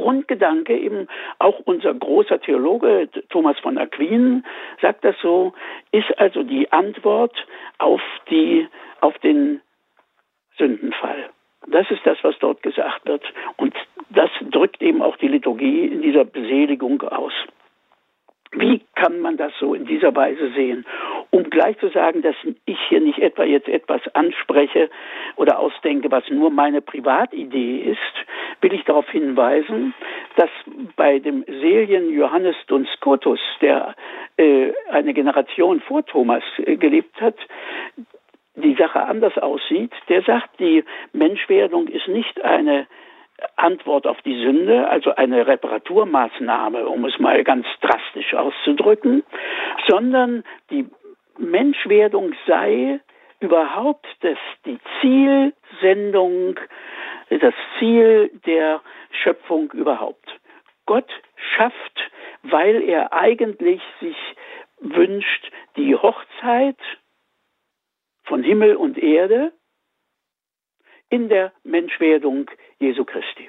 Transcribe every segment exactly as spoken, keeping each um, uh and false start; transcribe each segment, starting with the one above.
Grundgedanke, eben auch unser großer Theologe Thomas von Aquin sagt das so, ist also die Antwort auf die, auf den Sündenfall. Das ist das, was dort gesagt wird. Und das drückt eben auch die Liturgie in dieser Beseligung aus. Wie kann man das so in dieser Weise sehen? Um gleich zu sagen, dass ich hier nicht etwa jetzt etwas anspreche oder ausdenke, was nur meine Privatidee ist, will ich darauf hinweisen, dass bei dem Seligen Johannes Duns Scotus, der äh, eine Generation vor Thomas äh, gelebt hat, die Sache anders aussieht. Der sagt, die Menschwerdung ist nicht eine Antwort auf die Sünde, also eine Reparaturmaßnahme, um es mal ganz drastisch auszudrücken, sondern die Menschwerdung sei überhaupt das, die Zielsendung, das Ziel der Schöpfung überhaupt. Gott schafft, weil er eigentlich sich wünscht, die Hochzeit von Himmel und Erde in der Menschwerdung Jesu Christi.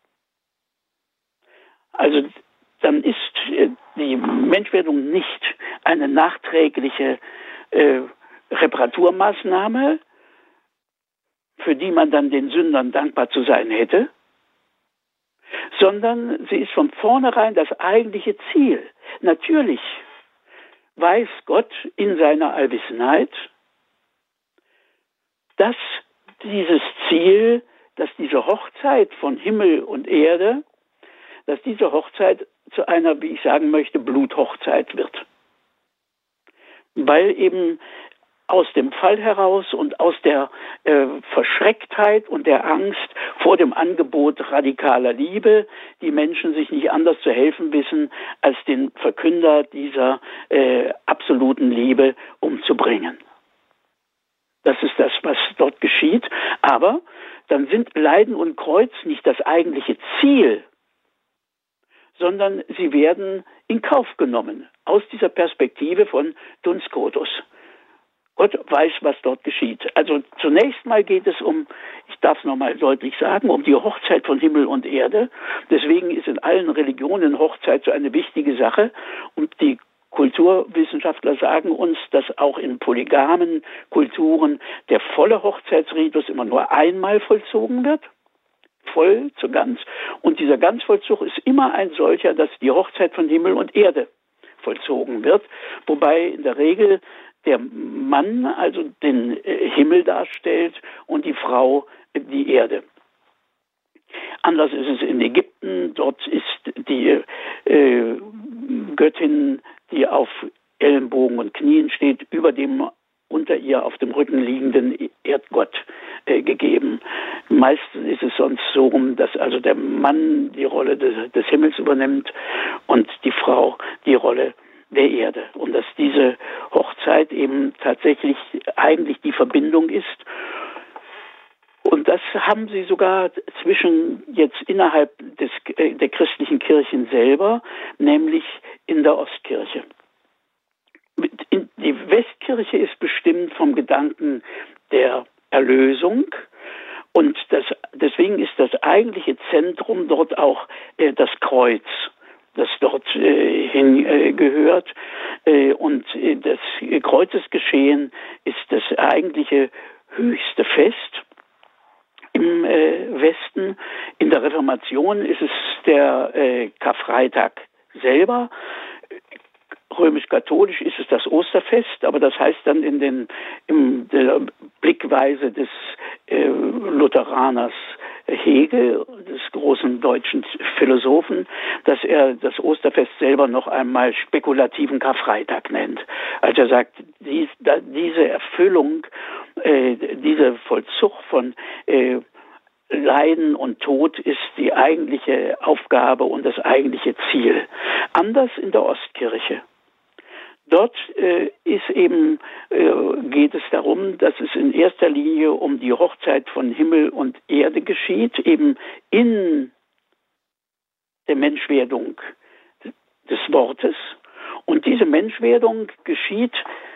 Also dann ist die Menschwerdung nicht eine nachträgliche äh, Reparaturmaßnahme, für die man dann den Sündern dankbar zu sein hätte, sondern sie ist von vornherein das eigentliche Ziel. Natürlich weiß Gott in seiner Allwissenheit, dass dieses Ziel, dass diese Hochzeit von Himmel und Erde, dass diese Hochzeit zu einer, wie ich sagen möchte, Bluthochzeit wird. Weil eben aus dem Fall heraus und aus der äh, Verschrecktheit und der Angst vor dem Angebot radikaler Liebe die Menschen sich nicht anders zu helfen wissen, als den Verkünder dieser äh, absoluten Liebe umzubringen. Das ist das, was dort geschieht. Aber dann sind Leiden und Kreuz nicht das eigentliche Ziel, sondern sie werden in Kauf genommen aus dieser Perspektive von Duns Scotus. Gott weiß, was dort geschieht. Also zunächst mal geht es um, ich darf es nochmal deutlich sagen, um die Hochzeit von Himmel und Erde. Deswegen ist in allen Religionen Hochzeit so eine wichtige Sache. Und die Kulturwissenschaftler sagen uns, dass auch in polygamen Kulturen der volle Hochzeitsritus immer nur einmal vollzogen wird, voll zu ganz. Und dieser Ganzvollzug ist immer ein solcher, dass die Hochzeit von Himmel und Erde vollzogen wird, wobei in der Regel der Mann also den Himmel darstellt und die Frau die Erde. Anders ist es in Ägypten. Dort ist die äh, Göttin, die auf Ellenbogen und Knien steht, über dem unter ihr auf dem Rücken liegenden Erdgott äh, gegeben. Meistens ist es sonst so rum, dass also der Mann die Rolle des, des Himmels übernimmt und die Frau die Rolle der Erde. Und dass diese Hochzeit eben tatsächlich eigentlich die Verbindung ist. Und das haben sie sogar zwischen jetzt innerhalb des, äh, der christlichen Kirchen selber, nämlich in der Ostkirche. In, die Westkirche ist bestimmt vom Gedanken der Erlösung und das, deswegen ist das eigentliche Zentrum dort auch äh, das Kreuz, das dort äh, hingehört. Äh, und äh, das Kreuzesgeschehen ist das eigentliche höchste Fest im äh, Westen. In der Reformation ist es der äh, Karfreitag selber. Römisch-katholisch ist es das Osterfest, aber das heißt dann in den, in der Blickweise des äh, Lutheraners Hegel, des großen deutschen Philosophen, dass er das Osterfest selber noch einmal spekulativen Karfreitag nennt. Also er sagt, dies, da, diese Erfüllung, äh, dieser Vollzug von äh, Leiden und Tod ist die eigentliche Aufgabe und das eigentliche Ziel. Anders in der Ostkirche. Dort äh, ist eben, äh, geht es darum, dass es in erster Linie um die Hochzeit von Himmel und Erde geschieht, eben in der Menschwerdung des Wortes. Und diese Menschwerdung geschieht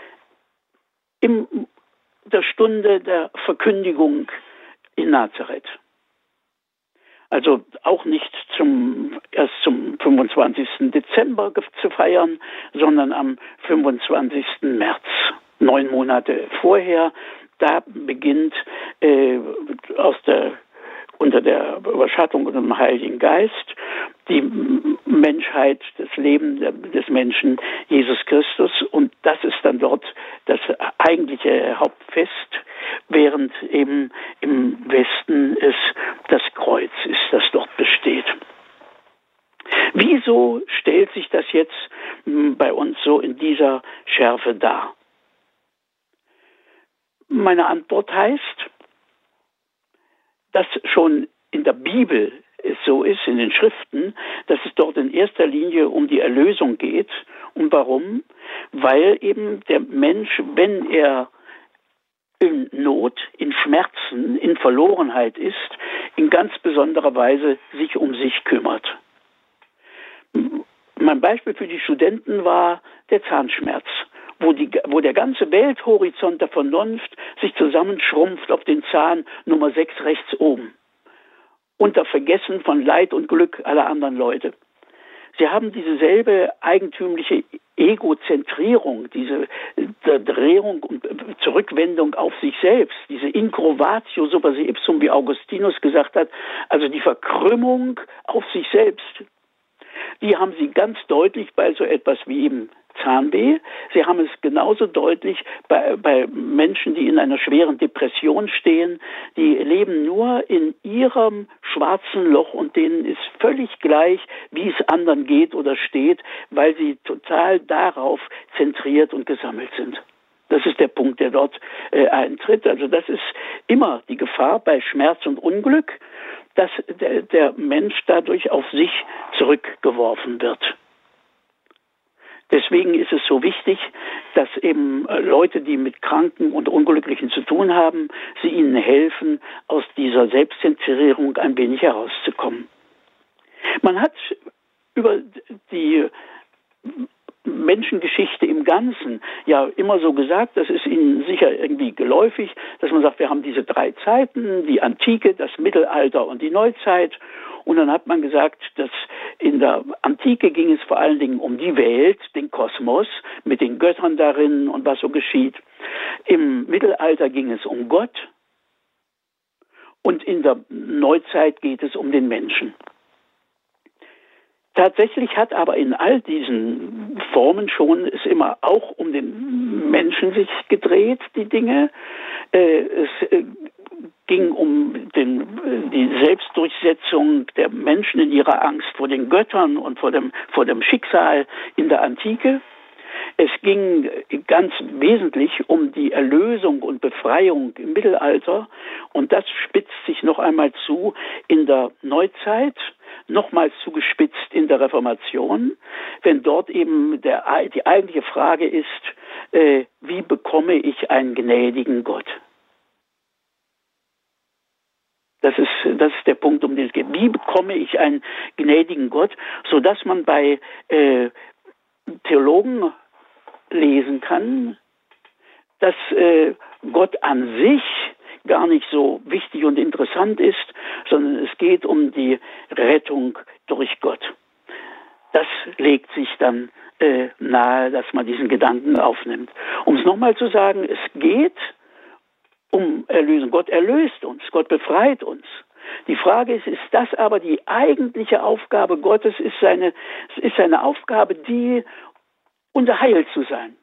in der Stunde der Verkündigung in Nazareth. Also auch nicht zum, erst zum fünfundzwanzigsten Dezember zu feiern, sondern am fünfundzwanzigsten März, neun Monate vorher. Da beginnt äh, aus der unter der Überschattung und dem Heiligen Geist die Menschheit, das Leben des Menschen, Jesus Christus. Und das ist dann dort das eigentliche Hauptfest, während eben im Westen es das Kreuz ist, das dort besteht. Wieso stellt sich das jetzt bei uns so in dieser Schärfe dar? Meine Antwort heißt, dass schon in der Bibel es so ist, in den Schriften, dass es dort in erster Linie um die Erlösung geht. Und warum? Weil eben der Mensch, wenn er in Not, in Schmerzen, in Verlorenheit ist, in ganz besonderer Weise sich um sich kümmert. Mein Beispiel für die Studenten war der Zahnschmerz, wo, die, wo der ganze Welthorizont der Vernunft sich zusammenschrumpft auf den Zahn Nummer sechs rechts oben, unter Vergessen von Leid und Glück aller anderen Leute. Sie haben dieselbe eigentümliche Egozentrierung, diese Drehung und Zurückwendung auf sich selbst, diese Incrovatio super se ipsum, wie Augustinus gesagt hat, also die Verkrümmung auf sich selbst. Die haben sie ganz deutlich bei so etwas wie eben Zahnweh. Sie haben es genauso deutlich bei, bei Menschen, die in einer schweren Depression stehen. Die leben nur in ihrem schwarzen Loch und denen ist völlig gleich, wie es anderen geht oder steht, weil sie total darauf zentriert und gesammelt sind. Das ist der Punkt, der dort äh, eintritt. Also das ist immer die Gefahr bei Schmerz und Unglück, dass der, der Mensch dadurch auf sich zurückgeworfen wird. Deswegen ist es so wichtig, dass eben Leute, die mit Kranken und Unglücklichen zu tun haben, sie ihnen helfen, aus dieser Selbstzentrierung ein wenig herauszukommen. Man hat über die Menschengeschichte im Ganzen ja immer so gesagt, das ist Ihnen sicher irgendwie geläufig, dass man sagt, wir haben diese drei Zeiten, die Antike, das Mittelalter und die Neuzeit. Und dann hat man gesagt, dass in der Antike ging es vor allen Dingen um die Welt, den Kosmos, mit den Göttern darin und was so geschieht. Im Mittelalter ging es um Gott und in der Neuzeit geht es um den Menschen. Tatsächlich hat aber in all diesen Formen schon es immer auch um den Menschen sich gedreht, die Dinge. Äh, es äh, ging um den, die Selbstdurchsetzung der Menschen in ihrer Angst vor den Göttern und vor dem, vor dem Schicksal in der Antike. Es ging ganz wesentlich um die Erlösung und Befreiung im Mittelalter und das spitzt sich noch einmal zu in der Neuzeit, nochmals zugespitzt in der Reformation, wenn dort eben der, die eigentliche Frage ist, äh, wie bekomme ich einen gnädigen Gott? Das ist, das ist der Punkt, um den es geht. Wie bekomme ich einen gnädigen Gott, sodass man bei äh, Theologen lesen kann, dass äh, Gott an sich gar nicht so wichtig und interessant ist, sondern es geht um die Rettung durch Gott. Das legt sich dann äh, nahe, dass man diesen Gedanken aufnimmt. Um es nochmal zu sagen, es geht um Erlösung. Gott erlöst uns, Gott befreit uns. Die Frage ist, ist das aber die eigentliche Aufgabe Gottes? Ist seine, ist seine Aufgabe, die unser Heil zu sein.